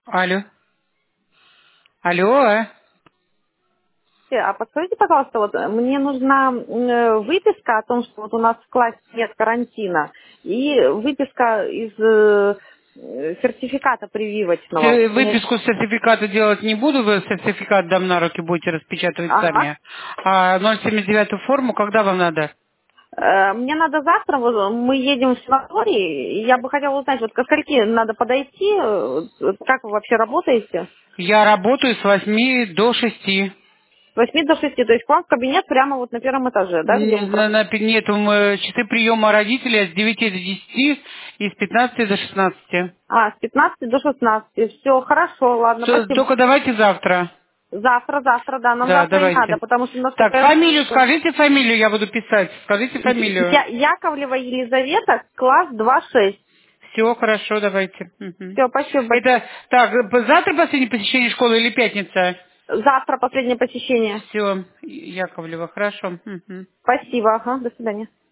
Алло. Алло. А подскажите, пожалуйста, вот мне нужна выписка о том, что вот у нас в классе нет карантина, и выписка из сертификата прививочного. Выписку сертификата делать не буду, вы сертификат дам на руки, будете распечатывать Ага. сами. А 079 форму когда вам надо? Мне надо завтра, вот, мы едем в санаторий, и я бы хотела узнать, вот ко скольки надо подойти, как вы вообще работаете? Я работаю с 8 до 6. С 8 до 6, то есть к вам в кабинет прямо вот на первом этаже, да, где мы Нет, часы приема родителей с 9 до 10 и с 15 до 16. с 15 до 16. Все, хорошо, ладно, Всё, спасибо. только давайте завтра. Завтра, да, нам Да, завтра и надо, давайте. потому что, Так, насколько я знаю, фамилию что скажите, фамилию я буду писать. Скажите фамилию. Яковлева Елизавета, класс 2-6. Все, хорошо, давайте. Мгм. Все, спасибо большое. Это, так, завтра последнее посещение школы или пятница? Завтра последнее посещение. Все, Яковлева, хорошо. Мгм. Спасибо, ага, до свидания.